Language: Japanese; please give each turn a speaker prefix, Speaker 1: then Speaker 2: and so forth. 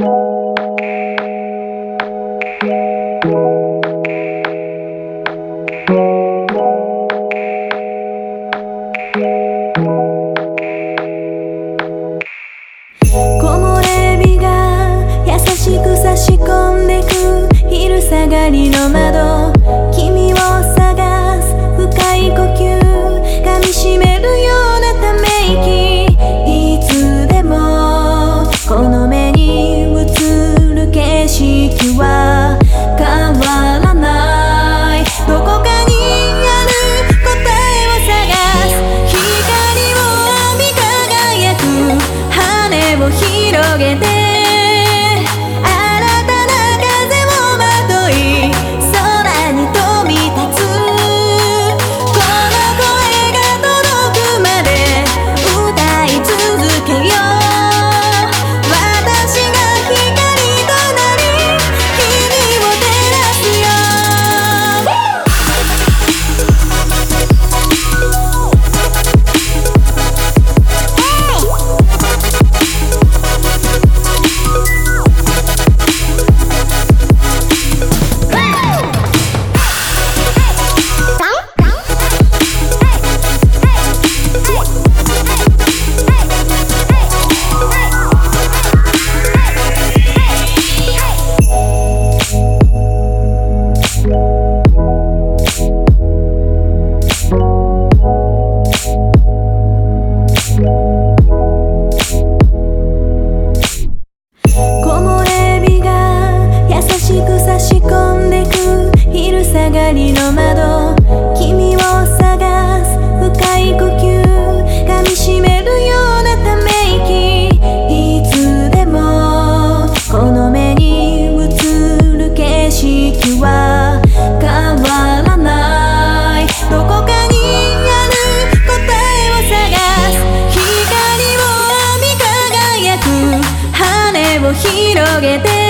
Speaker 1: 木漏れ日が優しく差し込んでく昼下がりの窓、君を探す深い呼吸、噛みしめるようなため息、いつでもこの目に映る景色は変わらない、どこかにある答えを探す、光を編み輝く羽を広げての窓、君を探す深い呼吸、噛みしめるようなため息、いつでもこの目に映る景色は変わらない、どこかにある答えを探す、光を編み輝く羽を広げて